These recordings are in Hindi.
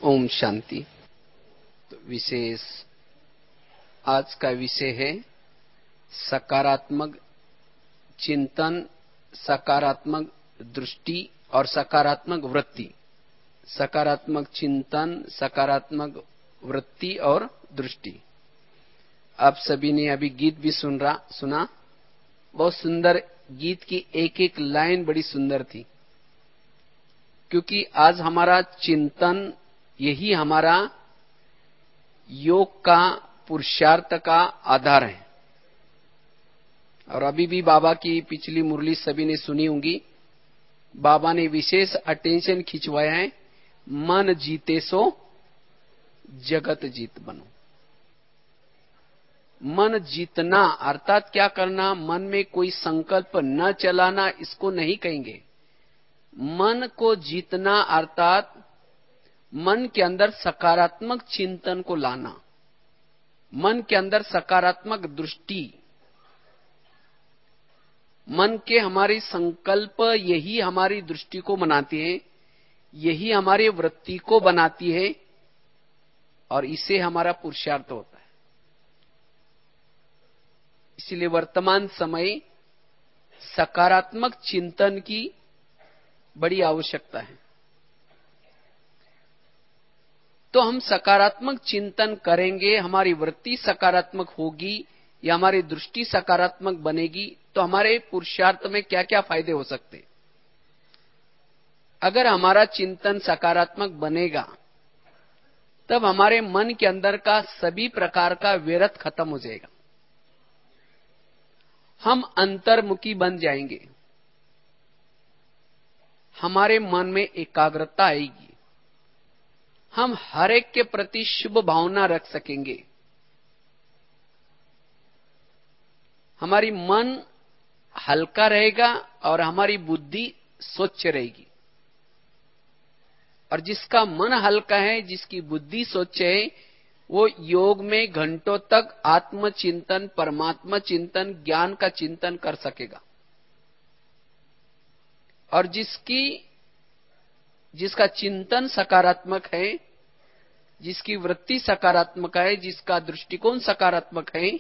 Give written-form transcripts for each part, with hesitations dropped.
ओम शांति। तो विशेष आज का विषय है सकारात्मक चिंतन, सकारात्मक दृष्टि और सकारात्मक वृत्ति। सकारात्मक चिंतन, सकारात्मक वृत्ति और दृष्टि। आप सभी ने अभी गीत भी सुना। बहुत सुंदर गीत की एक एक लाइन बड़ी सुंदर थी, क्योंकि आज हमारा चिंतन यही हमारा योग का पुरुषार्थ का आधार है। और अभी भी बाबा की पिछली मुरली सभी ने सुनी होंगी। बाबा ने विशेष अटेंशन खिंचवाया है, मन जीते सो जगत जीत बनो। मन जीतना अर्थात क्या करना, मन में कोई संकल्प न चलाना, इसको नहीं कहेंगे। मन को जीतना अर्थात मन के अंदर सकारात्मक चिंतन को लाना, मन के अंदर सकारात्मक दृष्टि। मन के हमारी संकल्प यही हमारी दृष्टि को बनाती है, यही हमारी वृत्ति को बनाती है और इससे हमारा पुरुषार्थ होता है। इसलिए वर्तमान समय सकारात्मक चिंतन की बड़ी आवश्यकता है। तो हम सकारात्मक चिंतन करेंगे, हमारी वृत्ति सकारात्मक होगी या हमारी दृष्टि सकारात्मक बनेगी, तो हमारे पुरुषार्थ में क्या क्या फायदे हो सकते। अगर हमारा चिंतन सकारात्मक बनेगा तब हमारे मन के अंदर का सभी प्रकार का व्यर्थ खत्म हो जाएगा। हम अंतर्मुखी बन जाएंगे, हमारे मन में एकाग्रता आएगी, हम हर एक के प्रति शुभ भावना रख सकेंगे, हमारी मन हल्का रहेगा और हमारी बुद्धि स्वच्छ रहेगी। और जिसका मन हल्का है, जिसकी बुद्धि स्वच्छ है, वो योग में घंटों तक आत्मचिंतन, परमात्मा चिंतन, ज्ञान का चिंतन कर सकेगा। और जिसका चिंतन सकारात्मक है, जिसकी वृत्ति सकारात्मक है, जिसका दृष्टिकोण सकारात्मक है,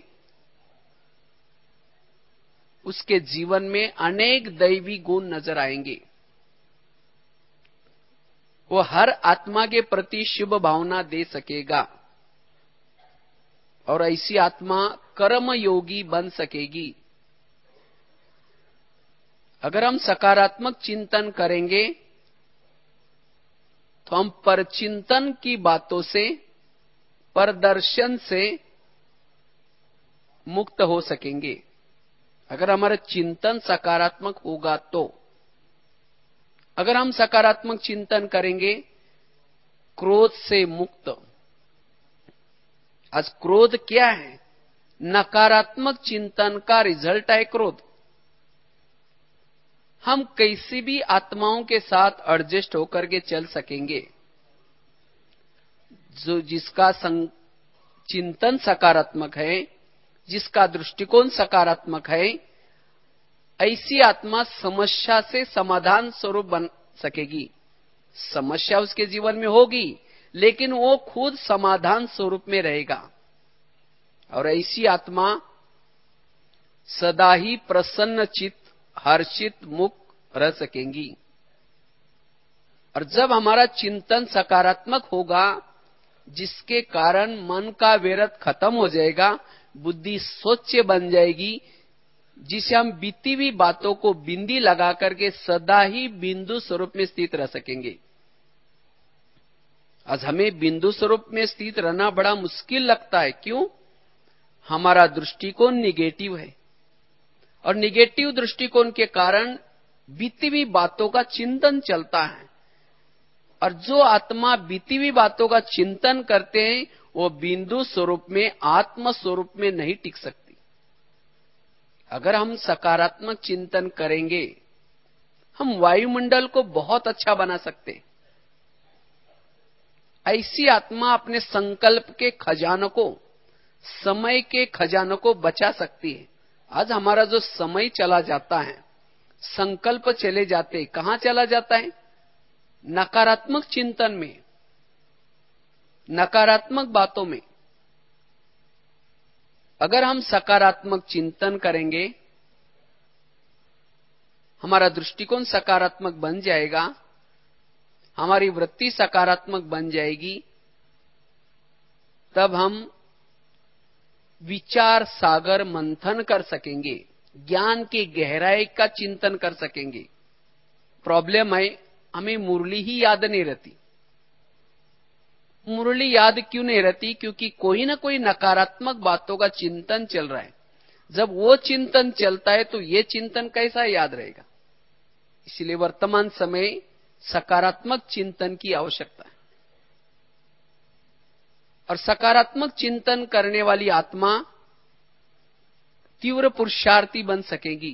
उसके जीवन में अनेक दैवी गुण नजर आएंगे। वो हर आत्मा के प्रति शुभ भावना दे सकेगा और ऐसी आत्मा कर्म योगी बन सकेगी। अगर हम सकारात्मक चिंतन करेंगे तो हम परचिंतन की बातों से, परदर्शन से मुक्त हो सकेंगे। अगर हमारा चिंतन सकारात्मक होगा तो अगर हम सकारात्मक चिंतन करेंगे, क्रोध से मुक्त। आज क्रोध क्या है? नकारात्मक चिंतन का रिजल्ट है क्रोध। हम कैसी भी आत्माओं के साथ एडजस्ट होकर के चल सकेंगे। जिसका चिंतन सकारात्मक है, जिसका दृष्टिकोण सकारात्मक है, ऐसी आत्मा समस्या से समाधान स्वरूप बन सकेगी। समस्या उसके जीवन में होगी, लेकिन वो खुद समाधान स्वरूप में रहेगा। और ऐसी आत्मा सदा ही प्रसन्न चित्त, हर्षित मुक्त रह सकेंगी। और जब हमारा चिंतन सकारात्मक होगा, जिसके कारण मन का व्यर्थ खत्म हो जाएगा, बुद्धि स्वच्छ बन जाएगी, जिसे हम बीती हुई बातों को बिंदी लगा करके सदा ही बिंदु स्वरूप में स्थित रह सकेंगे। आज हमें बिंदु स्वरूप में स्थित रहना बड़ा मुश्किल लगता है। क्यों? हमारा दृष्टिकोण निगेटिव है और निगेटिव दृष्टिकोण के कारण बीती हुई बातों का चिंतन चलता है। और जो आत्मा बीती हुई बातों का चिंतन करते हैं, वो बिंदु स्वरूप में, आत्म स्वरूप में नहीं टिक सकती। अगर हम सकारात्मक चिंतन करेंगे, हम वायुमंडल को बहुत अच्छा बना सकते हैं। ऐसी आत्मा अपने संकल्प के खजानों को, समय के खजानों को बचा सकती है। आज हमारा जो समय चला जाता है, संकल्प चले जाते, कहां चला जाता है? नकारात्मक चिंतन में। नकारात्मक बातों में अगर हम सकारात्मक चिंतन करेंगे, हमारा दृष्टिकोण सकारात्मक बन जाएगा, हमारी वृत्ति सकारात्मक बन जाएगी, तब हम विचार सागर मंथन कर सकेंगे, ज्ञान की गहराई का चिंतन कर सकेंगे। प्रॉब्लम है, हमें मुरली ही याद नहीं रहती। मुरली याद क्यों नहीं रहती? क्योंकि कोई ना कोई नकारात्मक बातों का चिंतन चल रहा है। जब वो चिंतन चलता है तो ये चिंतन कैसा याद रहेगा? इसलिए वर्तमान समय सकारात्मक चिंतन की आवश्यकता है। और सकारात्मक चिंतन करने वाली आत्मा तीव्र पुरुषार्थी बन सकेगी,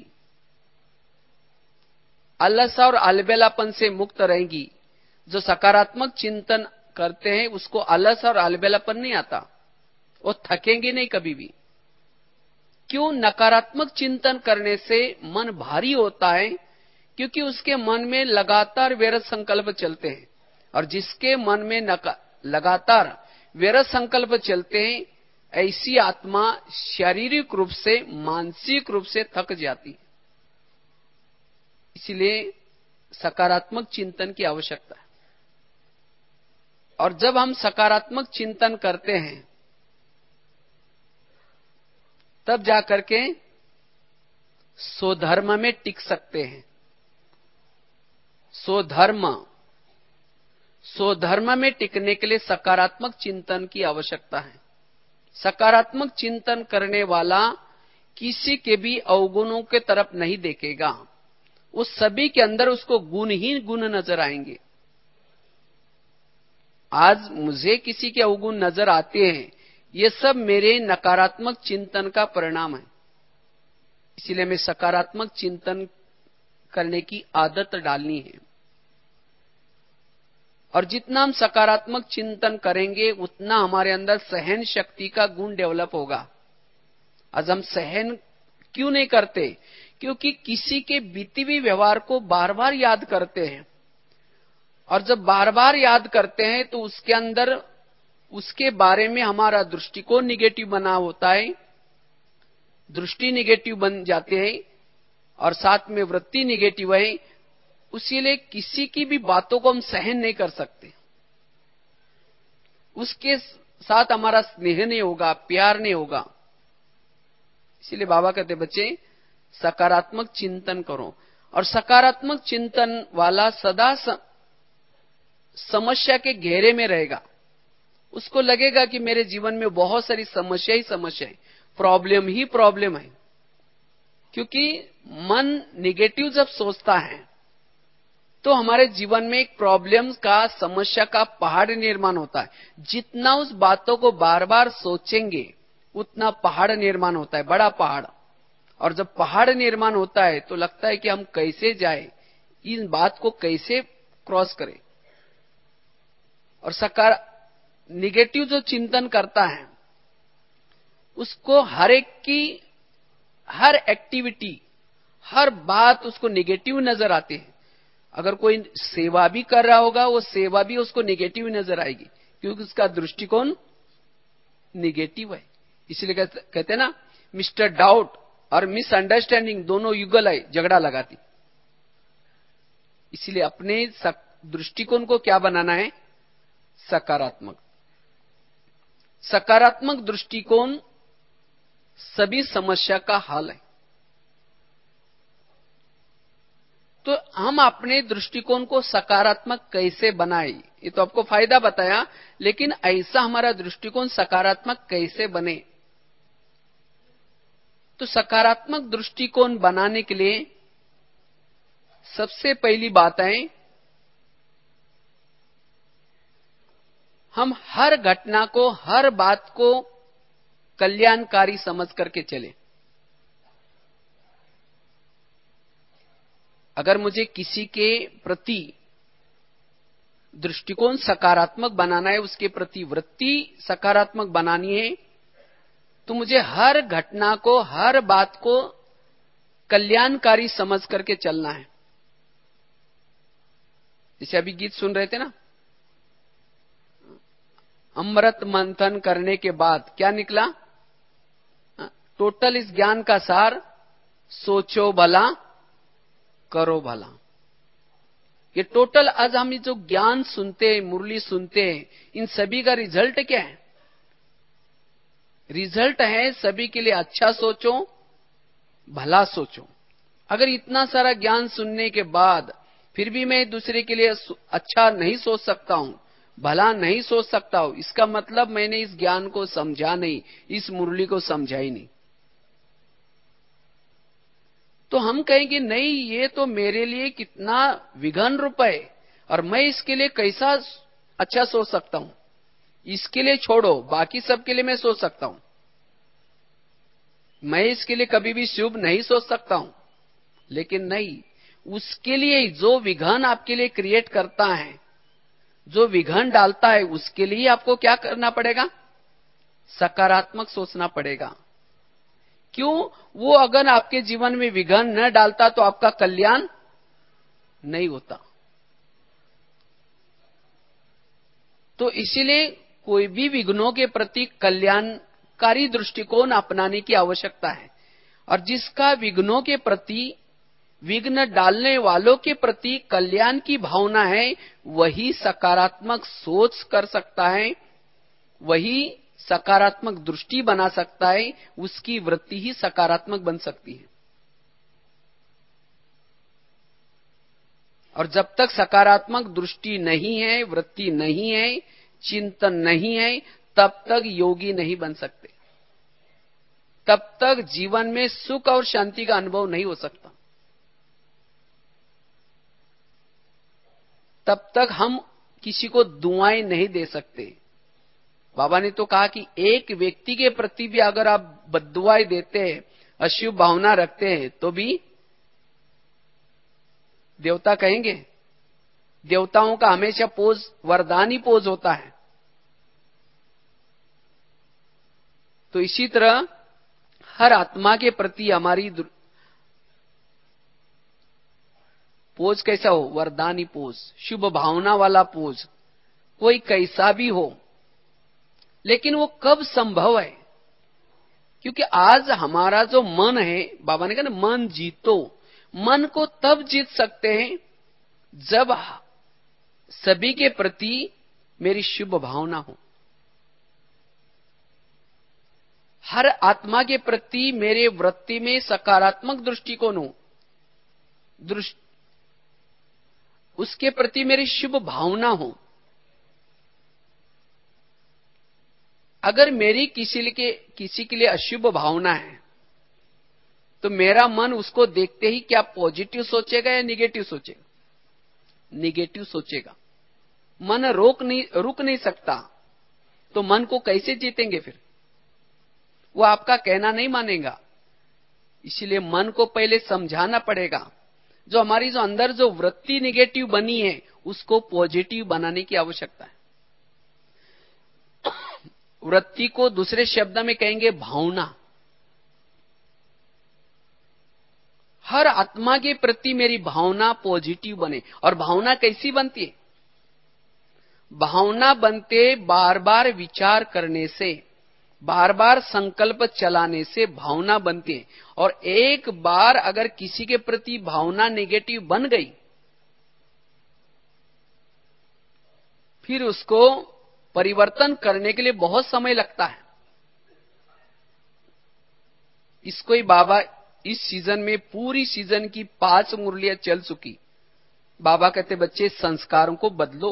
आलस और अलबेलापन से मुक्त रहेगी। जो सकारात्मक चिंतन करते हैं उसको आलस और अलबेलापन नहीं आता, वो थकेंगे नहीं कभी भी। क्यों? नकारात्मक चिंतन करने से मन भारी होता है, क्योंकि उसके मन में लगातार व्यर्थ संकल्प चलते हैं। और जिसके मन में लगातार व्यर्थ संकल्प चलते हैं, ऐसी आत्मा शारीरिक रूप से, मानसिक रूप से थक जाती है। इसलिए सकारात्मक चिंतन की आवश्यकता है। और जब हम सकारात्मक चिंतन करते हैं, तब जाकर के स्वधर्म में टिक सकते हैं। स्वधर्म में टिकने के लिए सकारात्मक चिंतन की आवश्यकता है। सकारात्मक चिंतन करने वाला किसी के भी अवगुणों के तरफ नहीं देखेगा, उस सभी के अंदर उसको गुण ही गुण नजर आएंगे। आज मुझे किसी के अवगुण नजर आते हैं, ये सब मेरे नकारात्मक चिंतन का परिणाम है। इसलिए हमें सकारात्मक चिंतन करने की आदत डालनी है। और जितना हम सकारात्मक चिंतन करेंगे, उतना हमारे अंदर सहन शक्ति का गुण डेवलप होगा। आज हम सहन क्यों नहीं करते? क्योंकि किसी के बीते हुए व्यवहार को बार बार याद करते हैं। और जब बार बार याद करते हैं तो उसके अंदर, उसके बारे में हमारा दृष्टिकोण निगेटिव बना होता है, दृष्टि निगेटिव बन जाते हैं, और साथ में वृत्ति निगेटिव है। इसीलिए किसी की भी बातों को हम सहन नहीं कर सकते, उसके साथ हमारा स्नेह नहीं होगा, प्यार नहीं होगा। इसीलिए बाबा कहते, बच्चे सकारात्मक चिंतन करो। और सकारात्मक चिंतन वाला सदा समस्या के घेरे में रहेगा। उसको लगेगा कि मेरे जीवन में बहुत सारी समस्या ही समस्या है, प्रॉब्लम ही प्रॉब्लम है। क्योंकि मन निगेटिव जब सोचता है तो हमारे जीवन में एक प्रॉब्लम का, समस्या का पहाड़ निर्माण होता है। जितना उस बातों को बार बार सोचेंगे, उतना पहाड़ निर्माण होता है, बड़ा पहाड़। और जब पहाड़ निर्माण होता है तो लगता है कि हम कैसे जाए, इन बात को कैसे क्रॉस करें। और निगेटिव जो चिंतन करता है, उसको हर एक की हर एक्टिविटी, हर बात उसको निगेटिव नजर आती है। अगर कोई सेवा भी कर रहा होगा, वो सेवा भी उसको निगेटिव नजर आएगी, क्योंकि उसका दृष्टिकोण निगेटिव है। इसलिए कहते हैं ना, मिस्टर डाउट और मिसअंडरस्टैंडिंग दोनों युगल है, झगड़ा लगाती। इसलिए अपने दृष्टिकोण को क्या बनाना है? सकारात्मक। सकारात्मक दृष्टिकोण सभी समस्या का हल है। तो हम अपने दृष्टिकोण को सकारात्मक कैसे बनाए, ये तो आपको फायदा बताया, लेकिन ऐसा हमारा दृष्टिकोण सकारात्मक कैसे बने? तो सकारात्मक दृष्टिकोण बनाने के लिए सबसे पहली बात है, हम हर घटना को, हर बात को कल्याणकारी समझ करके चले। अगर मुझे किसी के प्रति दृष्टिकोण सकारात्मक बनाना है, उसके प्रति वृत्ति सकारात्मक बनानी है, तो मुझे हर घटना को, हर बात को कल्याणकारी समझ करके चलना है। जैसे अभी गीत सुन रहे थे ना, अमृत मंथन करने के बाद क्या निकला? टोटल इस ज्ञान का सार सोचो भला करो भला। ये टोटल आज हम जो ज्ञान सुनते हैं, मुरली सुनते हैं, इन सभी का रिजल्ट क्या है? रिजल्ट है सभी के लिए अच्छा सोचो भला सोचो। अगर इतना सारा ज्ञान सुनने के बाद फिर भी मैं दूसरे के लिए अच्छा नहीं सोच सकता हूं, भला नहीं सोच सकता हूं, इसका मतलब मैंने इस ज्ञान को समझा नहीं, इस मुरली को समझा ही नहीं। तो हम कहेंगे नहीं, ये तो मेरे लिए कितना विघन रूप है और मैं इसके लिए कैसा अच्छा सोच सकता हूं। इसके लिए छोड़ो, बाकी सब के लिए मैं सोच सकता हूं। मैं इसके लिए कभी भी शुभ नहीं सोच सकता हूं। लेकिन नहीं, उसके लिए जो विघन आपके लिए क्रिएट करता है, जो विघन डालता है, उसके लिए आपको क्या करना पड़ेगा? सकारात्मक सोचना पड़ेगा। क्यों? वो अगर आपके जीवन में विघन न डालता तो आपका कल्याण नहीं होता। तो इसीलिए कोई भी विघ्नों के प्रति कल्याणकारी दृष्टिकोण अपनाने की आवश्यकता है। और जिसका विघ्नों के प्रति, विघ्न डालने वालों के प्रति कल्याण की भावना है, वही सकारात्मक सोच कर सकता है, वही सकारात्मक दृष्टि बना सकता है, उसकी वृत्ति ही सकारात्मक बन सकती है। और जब तक सकारात्मक दृष्टि नहीं है, वृत्ति नहीं है, चिंतन नहीं है, तब तक योगी नहीं बन सकते। तब तक जीवन में सुख और शांति का अनुभव नहीं हो सकता। तब तक हम किसी को दुआएं नहीं दे सकते। बाबा ने तो कहा कि एक व्यक्ति के प्रति भी अगर आप बद्दुआएं देते हैं, अशुभ भावना रखते हैं, तो भी देवता कहेंगे। देवताओं का हमेशा पोज वरदानी पोज होता है। तो इसी तरह हर आत्मा के प्रति हमारी पोज कैसा हो? वरदानी पोज, शुभ भावना वाला पोज, कोई कैसा भी हो। लेकिन वो कब संभव है? क्योंकि आज हमारा जो मन है, बाबा ने कहा ना, मन जीतो। मन को तब जीत सकते हैं जब सभी के प्रति मेरी शुभ भावना हो, हर आत्मा के प्रति मेरे वृत्ति में सकारात्मक दृष्टिकोण हो, उसके प्रति मेरी शुभ भावना हो। अगर मेरी किसी के लिए अशुभ भावना है, तो मेरा मन उसको देखते ही क्या पॉजिटिव सोचेगा या निगेटिव सोचेगा? निगेटिव सोचेगा। मन रुक नहीं सकता। तो मन को कैसे जीतेंगे फिर? वो आपका कहना नहीं मानेगा। इसलिए मन को पहले समझाना पड़ेगा। जो हमारी जो अंदर जो वृत्ति निगेटिव बनी है, उसको पॉजिटिव बनाने की आवश्यकता है। वृत्ति को दूसरे शब्द में कहेंगे भावना। हर आत्मा के प्रति मेरी भावना पॉजिटिव बने। और भावना कैसी बनती है? भावना बनते बार बार विचार करने से, बार बार संकल्प चलाने से भावना बनती है। और एक बार अगर किसी के प्रति भावना नेगेटिव बन गई, फिर उसको परिवर्तन करने के लिए बहुत समय लगता है। इसको ही बाबा इस सीजन में, पूरी सीजन की 5 मुरलियां चल चुकी, बाबा कहते बच्चे संस्कारों को बदलो।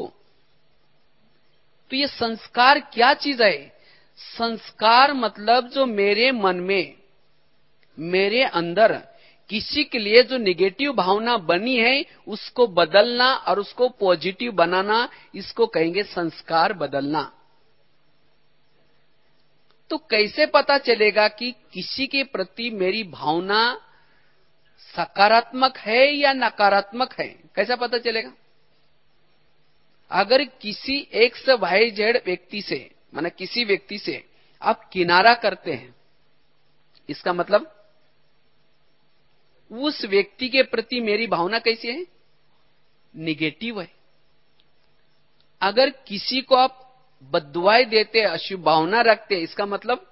तो ये संस्कार क्या चीज है? संस्कार मतलब जो मेरे मन में, मेरे अंदर किसी के लिए जो निगेटिव भावना बनी है, उसको बदलना और उसको पॉजिटिव बनाना, इसको कहेंगे संस्कार बदलना। तो कैसे पता चलेगा कि किसी के प्रति मेरी भावना सकारात्मक है या नकारात्मक है? कैसा पता चलेगा? अगर किसी एक्स वाई जेड व्यक्ति से, माने किसी व्यक्ति से आप किनारा करते हैं, इसका मतलब उस व्यक्ति के प्रति मेरी भावना कैसी है? निगेटिव है। अगर किसी को आप बद्दुआएं देते, अशुभ भावना रखते, इसका मतलब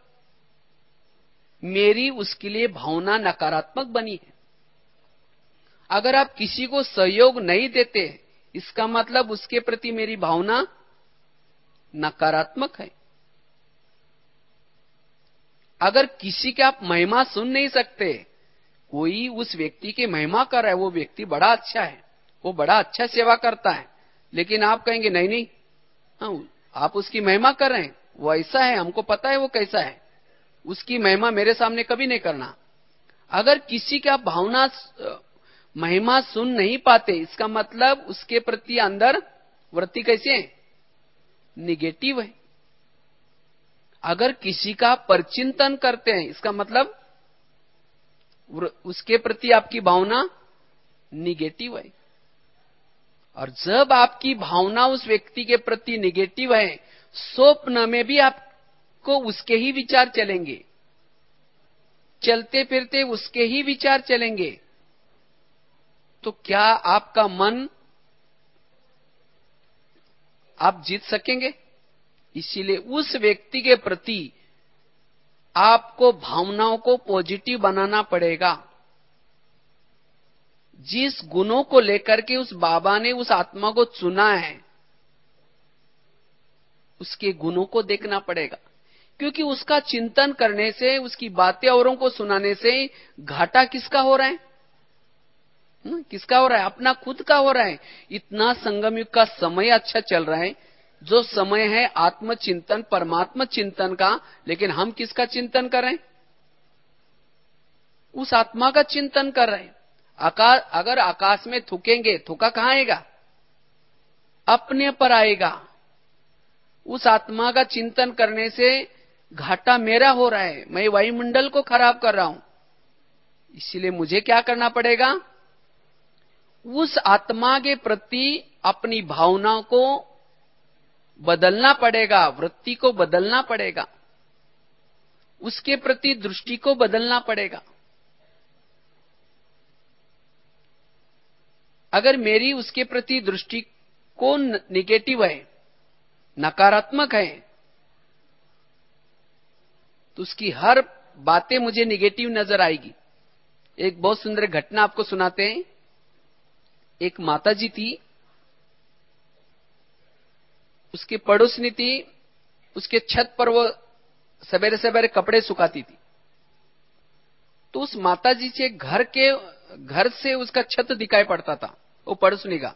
मेरी उसके लिए भावना नकारात्मक बनी है। अगर आप किसी को सहयोग नहीं देते, इसका मतलब उसके प्रति मेरी भावना नकारात्मक है। अगर किसी की आप महिमा सुन नहीं सकते, कोई उस व्यक्ति की महिमा कर रहा है, वो व्यक्ति बड़ा अच्छा है, वो बड़ा अच्छा सेवा करता है, लेकिन आप कहेंगे नहीं नहीं, हाँ, आप उसकी महिमा कर रहे हैं, वो ऐसा है, हमको पता है वो कैसा है, उसकी महिमा मेरे सामने कभी नहीं करना। अगर किसी का भावना महिमा सुन नहीं पाते, इसका मतलब उसके प्रति अंदर वृत्ति कैसे है, निगेटिव है। अगर किसी का परचिंतन करते हैं, इसका मतलब उसके प्रति आपकी भावना निगेटिव है। और जब आपकी भावना उस व्यक्ति के प्रति निगेटिव है, स्वप्न में भी आपको उसके ही विचार चलेंगे, चलते फिरते उसके ही विचार चलेंगे, तो क्या आपका मन आप जीत सकेंगे? इसीलिए उस व्यक्ति के प्रति आपको भावनाओं को पॉजिटिव बनाना पड़ेगा। जिस गुणों को लेकर के उस बाबा ने उस आत्मा को चुना है, उसके गुणों को देखना पड़ेगा। क्योंकि उसका चिंतन करने से, उसकी बातें औरों को सुनाने से घाटा किसका हो रहा है? किसका हो रहा है? अपना खुद का हो रहा है। इतना संगम युग का समय अच्छा चल रहा है, जो समय है आत्मचिंतन, परमात्मा चिंतन का, लेकिन हम किसका चिंतन कर रहे हैं? उस आत्मा का चिंतन कर रहे हैं। अगर आकाश में थूकेंगे, थूका कहां आएगा? अपने पर आएगा। उस आत्मा का चिंतन करने से घाटा मेरा हो रहा है, मैं वायुमंडल को खराब कर रहा हूं। इसलिए मुझे क्या करना पड़ेगा? उस आत्मा के प्रति अपनी भावनाओं को बदलना पड़ेगा, वृत्ति को बदलना पड़ेगा, उसके प्रति दृष्टि को बदलना पड़ेगा। अगर मेरी उसके प्रति दृष्टिकोण निगेटिव है, नकारात्मक है, तो उसकी हर बातें मुझे निगेटिव नजर आएगी। एक बहुत सुंदर घटना आपको सुनाते हैं। एक माताजी थी, उसकी पड़ोसनी थी, उसके छत पर वो सवेरे सवेरे कपड़े सुखाती थी। तो उस माताजी से घर से उसका छत दिखाई पड़ता था, वो पड़ोसनी का।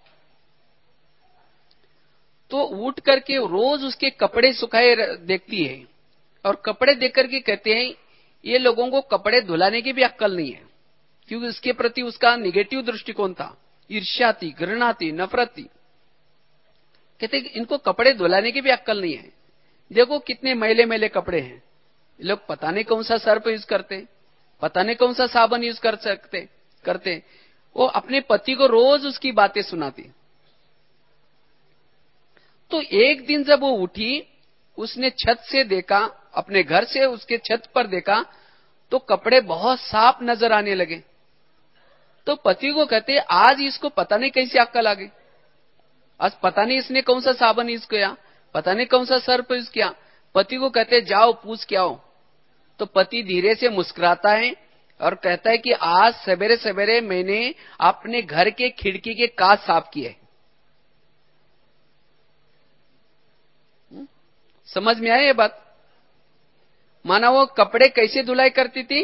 तो उठ करके रोज उसके कपड़े सुखाए देखती है, और कपड़े देख करके कहते हैं ये लोगों को कपड़े धुलाने की भी अक्ल नहीं है, क्योंकि उसके प्रति उसका निगेटिव दृष्टिकोण था, ईर्ष्या थी, घृणा थी, नफरत थी। कहते इनको कपड़े धुलाने की भी अक्ल नहीं है, देखो कितने मैले मैले कपड़े हैं, ये लोग पता नहीं कौन सा सर्फ यूज करते, पता नहीं कौन सा साबुन यूज करते। वो अपने पति को रोज उसकी बातें सुनाती। तो एक दिन जब वो उठी, उसने छत से देखा, अपने घर से उसके छत पर देखा, तो कपड़े बहुत साफ नजर आने लगे। तो पति को कहते आज इसको पता नहीं कैसी अक्ल आ गई, आज पता नहीं इसने कौन सा साबुन यूज किया, पता नहीं कौन सा सर्फ यूज किया। पति को कहते जाओ पूछ के आओ। तो पति धीरे से मुस्कुराता है और कहता है कि आज सवेरे सवेरे मैंने अपने घर के खिड़की के कांच साफ किए। समझ में आया ये बात? माना वो कपड़े कैसे धुलाई करती थी?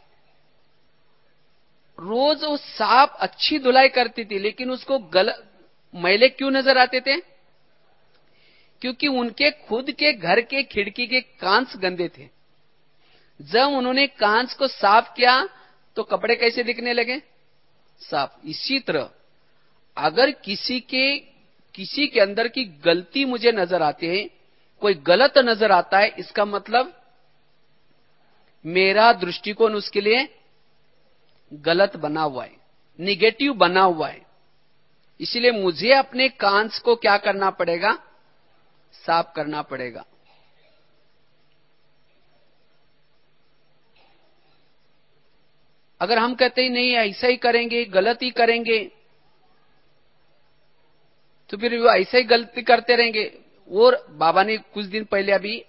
रोज वो साफ अच्छी धुलाई करती थी, लेकिन उसको मैले क्यों नजर आते थे? क्योंकि उनके खुद के घर के खिड़की के कांच गंदे थे। जब उन्होंने कांच को साफ किया तो कपड़े कैसे दिखने लगे? साफ। इसी तरह अगर किसी के अंदर की गलती मुझे नजर आती है, कोई गलत नजर आता है, इसका मतलब मेरा दृष्टिकोण उसके लिए गलत बना हुआ है, निगेटिव बना हुआ है। इसलिए मुझे अपने कांच को क्या करना पड़ेगा? साफ करना पड़ेगा। अगर हम कहते ही नहीं ऐसा ही करेंगे, गलत ही करेंगे, तो फिर वो ऐसा ही गलती करते रहेंगे। और बाबा ने कुछ दिन पहले अभी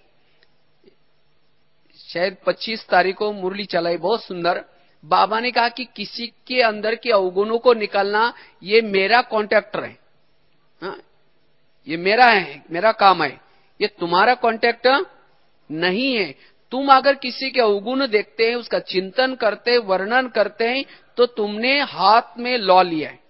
शायद 25 तारीख को मुरली चलाई, बहुत सुंदर। बाबा ने कहा कि किसी के अंदर के अवगुणों को निकालना ये मेरा कॉन्ट्रैक्टर है, हाँ? ये मेरा है, मेरा काम है, ये तुम्हारा कॉन्ट्रैक्ट नहीं है। तुम अगर किसी के अवगुण देखते हैं, उसका चिंतन करते, वर्णन करते हैं, तो तुमने हाथ में लॉ लिया है।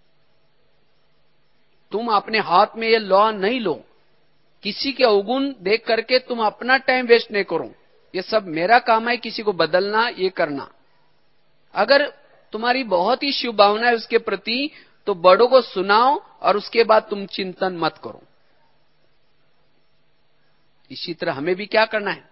तुम अपने हाथ में ये लॉ नहीं लो। किसी के अवगुण देख करके तुम अपना टाइम वेस्ट नहीं करो। ये सब मेरा काम है, किसी को बदलना, ये करना। अगर तुम्हारी बहुत ही शुभ भावना है उसके प्रति, तो बड़ों को सुनाओ और उसके बाद तुम चिंतन मत करो। इसी तरह हमें भी क्या करना है,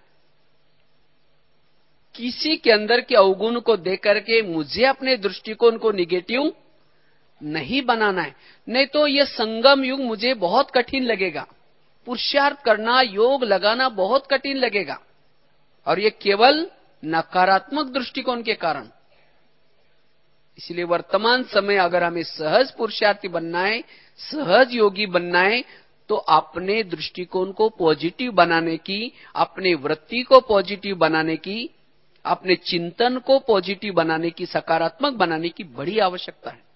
किसी के अंदर के अवगुण को देख करके मुझे अपने दृष्टिकोण को निगेटिव नहीं बनाना है। नहीं तो यह संगम युग मुझे बहुत कठिन लगेगा। पुरुषार्थ करना, योग लगाना बहुत कठिन लगेगा, और ये केवल नकारात्मक दृष्टिकोण के कारण। इसलिए वर्तमान समय अगर हमें सहज पुरुषार्थी बनना है, सहज योगी बनना है, तो अपने दृष्टिकोण को पॉजिटिव बनाने की, अपने वृत्ति को पॉजिटिव बनाने की, अपने चिंतन को पॉजिटिव बनाने की, सकारात्मक बनाने की बड़ी आवश्यकता है।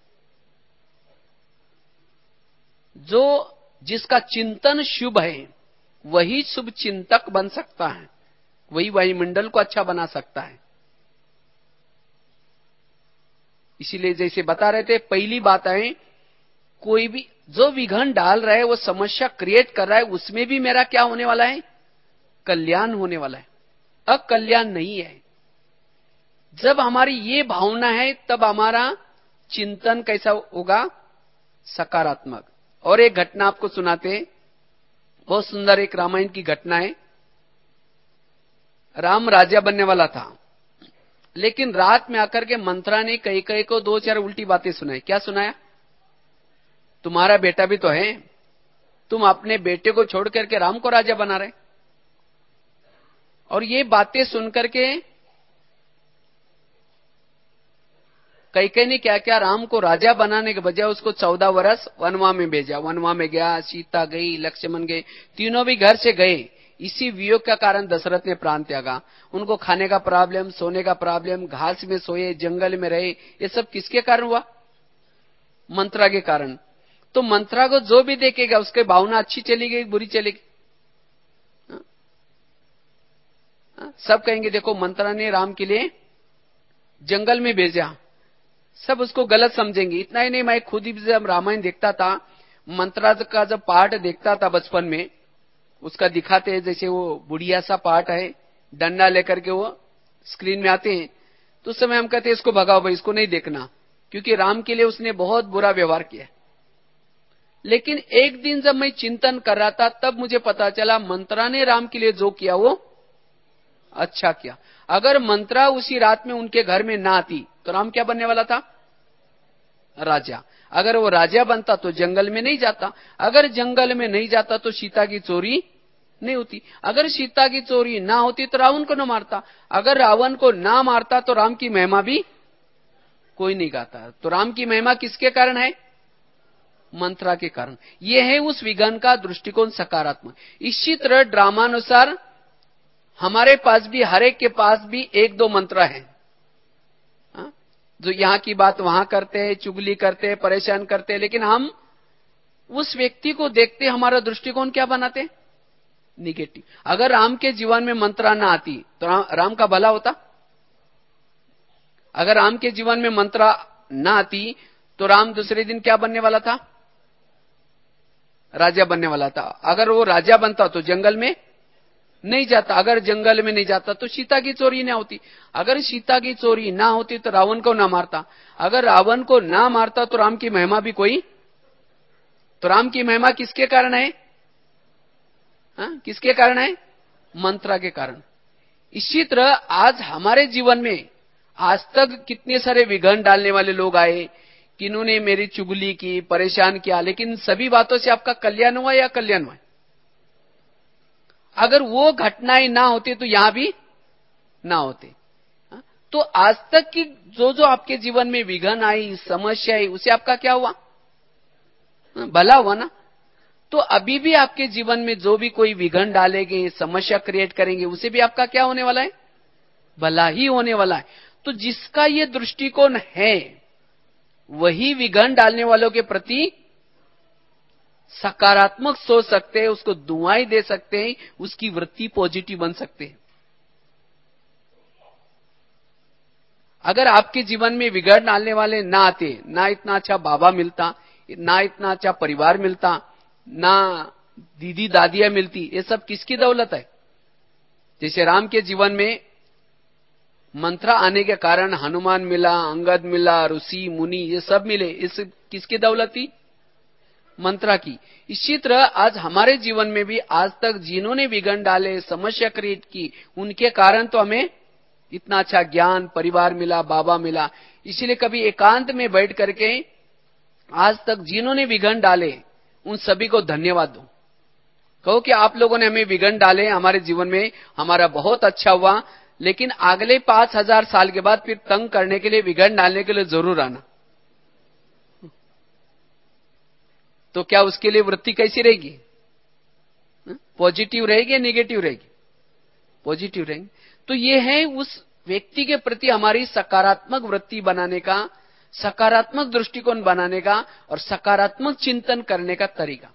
जिसका चिंतन शुभ है वही शुभ चिंतक बन सकता है, वही वायुमंडल को अच्छा बना सकता है। इसीलिए जैसे बता रहे थे, पहली बात है, कोई भी जो विघन डाल रहा है, वो समस्या क्रिएट कर रहा है, उसमें भी मेरा क्या होने वाला है, कल्याण होने वाला है, अकल्याण नहीं है। जब हमारी ये भावना है तब हमारा चिंतन कैसा होगा, सकारात्मक। और एक घटना आपको सुनाते हैं, बहुत सुंदर एक रामायण की घटना है। राम राजा बनने वाला था, लेकिन रात में आकर के मंत्रा ने कई कई को 2-4 उल्टी बातें सुनाई। क्या सुनाया, तुम्हारा बेटा भी तो है, तुम अपने बेटे को छोड़ करके राम को राजा बना रहे। और ये बातें सुनकर के कई ने क्या क्या, राम को राजा बनाने के बजाय उसको 14 वर्ष वनवा में भेजा। वनवा में गया, सीता गई, लक्ष्मण गए, तीनों भी घर से गए। इसी वियोग का कारण दशरथ ने प्राण त्यागा। उनको खाने का प्रॉब्लम, सोने का प्रॉब्लम, घास में सोए, जंगल में रहे। ये सब किसके कारण हुआ, मंत्रा के कारण। तो मंत्रा को जो भी देखेगा उसकी भावना अच्छी चलेगी, बुरी चलेगी। सब कहेंगे देखो मंत्रा ने राम के लिए जंगल में भेजा, सब उसको गलत समझेंगे। इतना ही नहीं, मैं खुद ही जब रामायण देखता था, मंत्रा का जब पाठ देखता था बचपन में, उसका दिखाते हैं जैसे वो बुढ़िया सा पाठ है, डंडा लेकर के वो स्क्रीन में आते हैं, तो उस समय हम कहते हैं इसको भगाओ भाई, इसको नहीं देखना, क्योंकि राम के लिए उसने बहुत बुरा व्यवहार किया। लेकिन एक दिन जब मैं चिंतन कर रहा था, तब मुझे पता चला मंत्रा ने राम के लिए जो किया वो अच्छा किया। अगर मंत्रा उसी रात में उनके घर में ना आती तो राम क्या बनने वाला था, राजा। अगर वो राजा बनता तो जंगल में नहीं जाता, अगर जंगल में नहीं जाता तो सीता की चोरी नहीं होती, अगर सीता की चोरी ना होती तो रावण को न मारता, अगर रावण को ना मारता तो राम की महिमा भी कोई नहीं गाता। तो राम की महिमा किसके कारण है, मंत्रा के कारण। यह है उस विज्ञान का दृष्टिकोण सकारात्मक। इसी तरह ड्रामानुसार हमारे पास भी, हर एक के पास भी 1-2 मंत्र हैं, जो यहां की बात वहां करते हैं, चुगली करते हैं, परेशान करते हैं, लेकिन हम उस व्यक्ति को देखते हमारा दृष्टिकोण क्या बनाते, निगेटिव। अगर राम के जीवन में मंत्रा ना आती तो राम का भला होता। अगर राम के जीवन में मंत्रा ना आती तो राम दूसरे दिन क्या बनने वाला था, राजा बनने वाला था। अगर वो राजा बनता तो जंगल में नहीं जाता, अगर जंगल में नहीं जाता तो सीता की चोरी ना होती, अगर सीता की चोरी ना होती तो रावण को ना मारता, अगर रावण को ना मारता तो राम की महिमा भी कोई। तो राम की महिमा किसके कारण है, किसके कारण है, मंत्रा के कारण। इसी तरह आज हमारे जीवन में आज तक कितने सारे विघ्न डालने वाले लोग आए, किन्होंने मेरी चुगली की, परेशान किया, लेकिन सभी बातों से आपका कल्याण हुआ या कल्याण हुआ। अगर वो घटनाएं ना होती तो यहां भी ना होते। तो आज तक की जो आपके जीवन में विघ्न आई, समस्या आई, उसे आपका क्या हुआ, भला हुआ ना। तो अभी भी आपके जीवन में जो भी कोई विघन डालेंगे, समस्या क्रिएट करेंगे, उसे भी आपका क्या होने वाला है? भला ही होने वाला है। तो जिसका ये दृष्टिकोण है, वही विघन डालने वालों के प्रति सकारात्मक सोच सकते हैं, उसको दुआएं दे सकते हैं, उसकी वृत्ति पॉजिटिव बन सकते हैं। अगर आपके जीवन में विघन डालने वाले ना आते, ना इतना अच्छा बाबा मिलता, ना इतना अच्छा परिवार मिलता, ना दीदी दादियां मिलती, ये सब किसकी दौलत है? जैसे राम के जीवन में मंत्र आने के कारण हनुमान मिला, अंगद मिला, ऋषि मुनि ये सब मिले, इस किसकी दौलत थी? मंत्रा की। इसी तरह आज हमारे जीवन में भी आज तक जिन्होंने विघन डाले, समस्या क्रिएट की, उनके कारण तो हमें इतना अच्छा ज्ञान, परिवार मिला, बाबा मिला। इसीलिए कभी एकांत में बैठ करके आज तक जिन्होंने विघन डाले, उन सभी को धन्यवाद दो। कहो कि आप लोगों ने हमें विघन डाले, हमारे जीवन में हमारा बहुत अच्छा हुआ, लेकिन अगले 5000 साल के बाद फिर तंग करने के लिए, विघन डालने के लिए जरूर आना। तो क्या उसके लिए वृत्ति कैसी रहेगी? पॉजिटिव रहेगी या नेगेटिव रहेगी? पॉजिटिव रहेगी। तो ये है उस व्यक्ति के प्रति हमारी सकारात्मक वृत्ति बनाने का, सकारात्मक दृष्टिकोण बनाने का और सकारात्मक चिंतन करने का तरीका।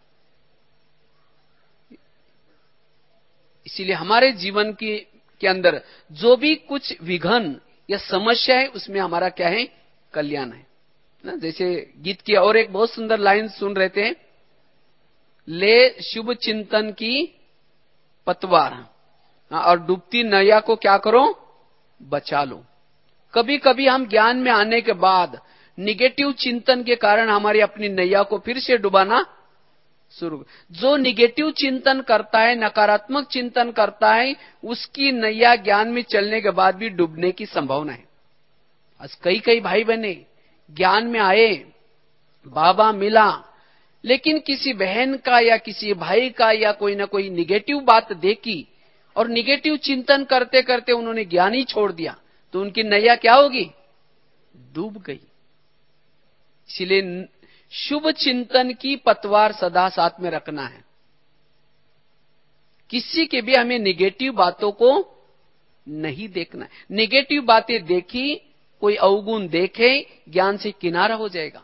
इसीलिए हमारे जीवन के अंदर जो भी कुछ विघन या समस्या है, उसमें हमारा क्या है? कल्याण है ना। जैसे गीत की और एक बहुत सुंदर लाइन सुन रहे थे, ले शुभ चिंतन की पतवार और डूबती नैया को क्या करो? बचा लो। कभी कभी हम ज्ञान में आने के बाद निगेटिव चिंतन के कारण हमारी अपनी नैया को फिर से डुबाना शुरू। जो निगेटिव चिंतन करता है, नकारात्मक चिंतन करता है, उसकी नैया ज्ञान में चलने के बाद भी डूबने की संभावना है। आज कई कई भाई बहने ज्ञान में आए, बाबा मिला, लेकिन किसी बहन का या किसी भाई का या कोई ना कोई निगेटिव बात देखी और निगेटिव चिंतन करते करते उन्होंने ज्ञान ही छोड़ दिया, तो उनकी नैया क्या होगी? डूब गई। इसलिए शुभ चिंतन की पतवार सदा साथ में रखना है। किसी के भी हमें निगेटिव बातों को नहीं देखना है। निगेटिव बातें देखी, कोई अवगुण देखे, ज्ञान से किनारा हो जाएगा।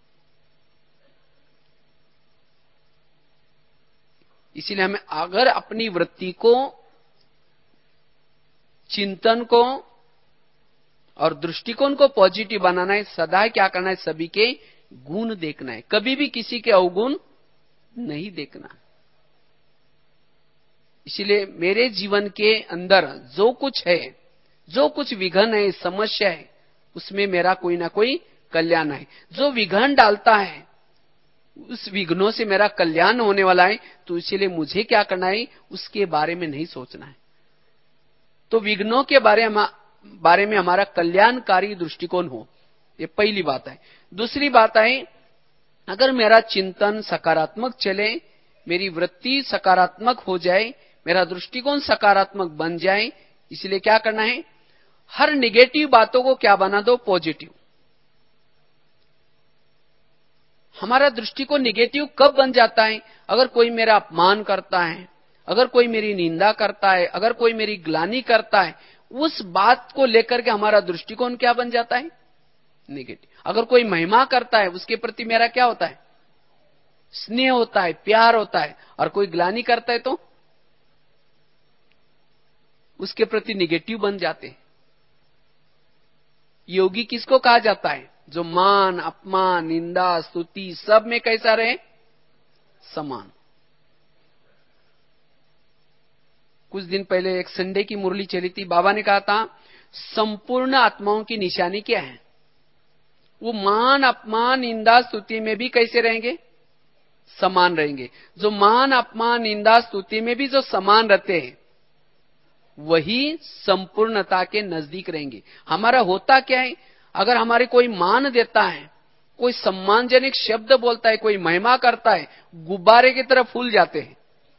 इसीलिए हमें अगर अपनी वृत्ति को, चिंतन को और दृष्टिकोण को पॉजिटिव बनाना है, सदा क्या करना है? सभी के गुण देखना है, कभी भी किसी के अवगुण नहीं देखना। इसलिए मेरे जीवन के अंदर जो कुछ है, जो कुछ विघन है, समस्या है, उसमें मेरा कोई ना कोई कल्याण है। जो विघन डालता है, उस विघ्नों से मेरा कल्याण होने वाला है, तो इसलिए मुझे क्या करना है? उसके बारे में नहीं सोचना है। तो विघ्नों के बारे में हमारा कल्याणकारी दृष्टिकोण हो, ये पहली बात है। दूसरी बात है, अगर मेरा चिंतन सकारात्मक चले, मेरी वृत्ति सकारात्मक हो जाए, मेरा दृष्टिकोण सकारात्मक बन जाए, इसलिए क्या करना है? हर निगेटिव बातों को क्या बना दो? पॉजिटिव। हमारा दृष्टिकोण निगेटिव कब बन जाता है? अगर कोई मेरा अपमान करता है, अगर कोई मेरी निंदा करता है, अगर कोई मेरी ग्लानि करता है, उस बात को लेकर के हमारा दृष्टिकोण क्या बन जाता है? नेगेटिव। अगर कोई महिमा करता है, उसके प्रति मेरा क्या होता है? स्नेह होता है, प्यार होता है। और कोई ग्लानि करता है तो उसके प्रति निगेटिव बन जाते हैं। योगी किसको कहा जाता है? जो मान, अपमान, निंदा, स्तुति सब में कैसा रहे? समान। कुछ दिन पहले एक संडे की मुरली चली थी, बाबा ने कहा था संपूर्ण आत्माओं की निशानी क्या है? वो मान, अपमान, निंदा, स्तुति में भी कैसे रहेंगे? समान रहेंगे। जो मान, अपमान, निंदा, स्तुति में भी जो समान रहते हैं, वही संपूर्णता के नजदीक रहेंगे। हमारा होता क्या है? अगर हमारे कोई मान देता है, कोई सम्मानजनक शब्द बोलता है, कोई महिमा करता है, गुब्बारे की तरह फूल जाते हैं।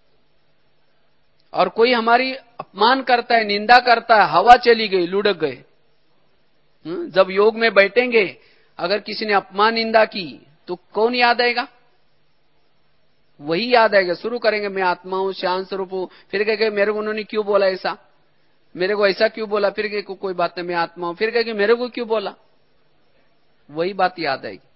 और कोई हमारी अपमान करता है, निंदा करता है, हवा चली गई, लुढ़क गए। जब योग में बैठेंगे, अगर किसी ने अपमान निंदा की तो कौन याद आएगा? वही याद आएगा। शुरू करेंगे मैं आत्मा हूं, शांत स्वरूप हूं, फिर कहेंगे मेरे को उन्होंने क्यों बोला ऐसा, मेरे को ऐसा क्यों बोला, फिर कहेंगे कोई बात नहीं मैं आत्मा हूं, फिर कहेंगे मेरे को क्यों बोला, वही बात याद आएगी।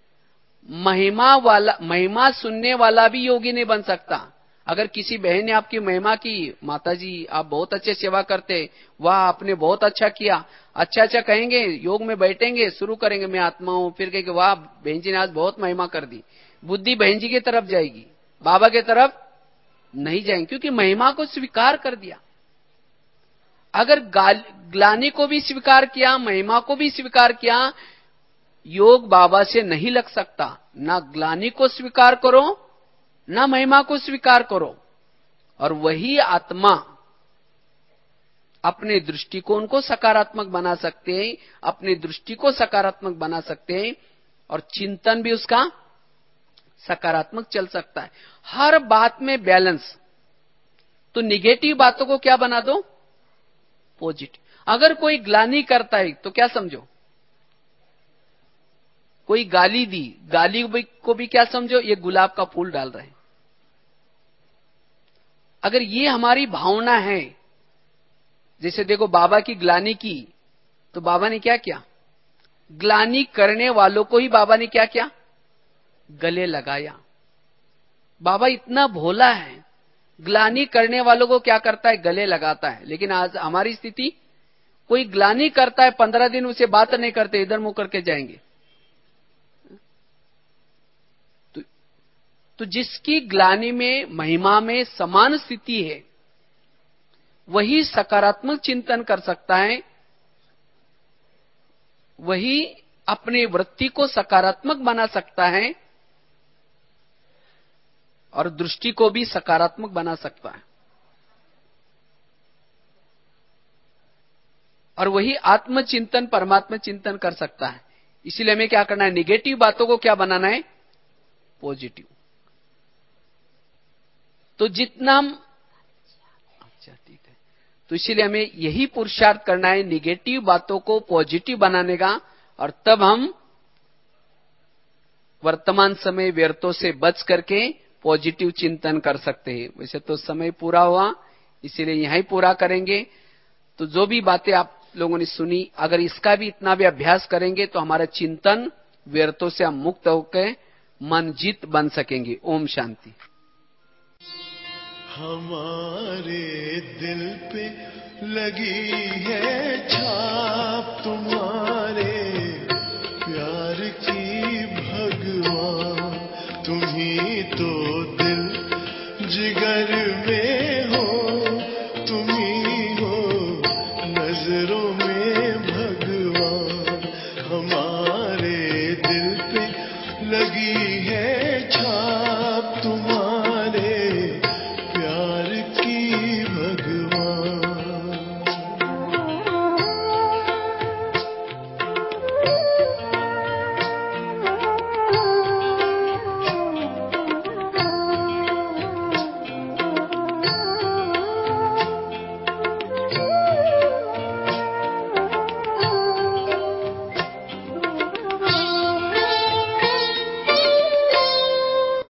महिमा सुनने वाला भी योगी नहीं बन सकता। अगर किसी बहन ने आपकी महिमा की, माता जी आप बहुत अच्छे सेवा करते, वाह आपने बहुत अच्छा किया, अच्छा अच्छा कहेंगे, योग में बैठेंगे, शुरू करेंगे मैं आत्मा हूं, फिर कहेंगे वाह बहन जी ने आज बहुत महिमा कर दी, बुद्धि बहन जी की तरफ जाएगी, बाबा की तरफ नहीं जाएंगे, क्योंकि महिमा को स्वीकार कर दिया। अगर ग्लानि को भी स्वीकार किया, महिमा को भी स्वीकार किया, योग बाबा से नहीं लग सकता। ना ग्लानि को स्वीकार करो, ना महिमा को स्वीकार करो। और वही आत्मा अपने दृष्टिकोण को सकारात्मक बना सकते हैं, अपनी दृष्टि को सकारात्मक बना सकते हैं, और चिंतन भी उसका सकारात्मक चल सकता है। हर बात में बैलेंस। तो निगेटिव बातों को क्या बना दो, पॉजिटिव। अगर कोई ग्लानि करता है तो क्या समझो, कोई गाली दी, गाली को भी क्या समझो, ये गुलाब का फूल डाल रहे हैं। अगर ये हमारी भावना है, जैसे देखो बाबा की ग्लानि की तो बाबा ने क्या किया, ग्लानि करने वालों को ही बाबा ने क्या किया, गले लगाया। बाबा इतना भोला है, ग्लानि करने वालों को क्या करता है, गले लगाता है। लेकिन आज हमारी स्थिति, कोई ग्लानि करता है 15 दिन उसे बात नहीं करते, इधर मुंह करके जाएंगे। तो जिसकी ग्लानि में महिमा में समान स्थिति है, वही सकारात्मक चिंतन कर सकता है, वही अपनी वृत्ति को सकारात्मक बना सकता है और दृष्टि को भी सकारात्मक बना सकता है। और वही आत्मचिंतन परमात्मा चिंतन कर सकता है। इसीलिए हमें क्या करना है, निगेटिव बातों को क्या बनाना है, पॉजिटिव। तो जितना हम, अच्छा ठीक है, तो इसीलिए हमें यही पुरुषार्थ करना है, निगेटिव बातों को पॉजिटिव बनाने का, और तब हम वर्तमान समय व्यर्थों से बच करके पॉजिटिव चिंतन कर सकते हैं। वैसे तो समय पूरा हुआ, इसीलिए यहीं पूरा करेंगे। तो जो भी बातें आप लोगों ने सुनी, अगर इसका भी इतना भी अभ्यास करेंगे तो हमारा चिंतन व्यर्थों से हम मुक्त होकर मन जीत बन सकेंगे। ओम शांति। हमारे दिल पे लगी है छाप तुम्हारे प्यार की भगवान, तुम्ही तो दिल जिगर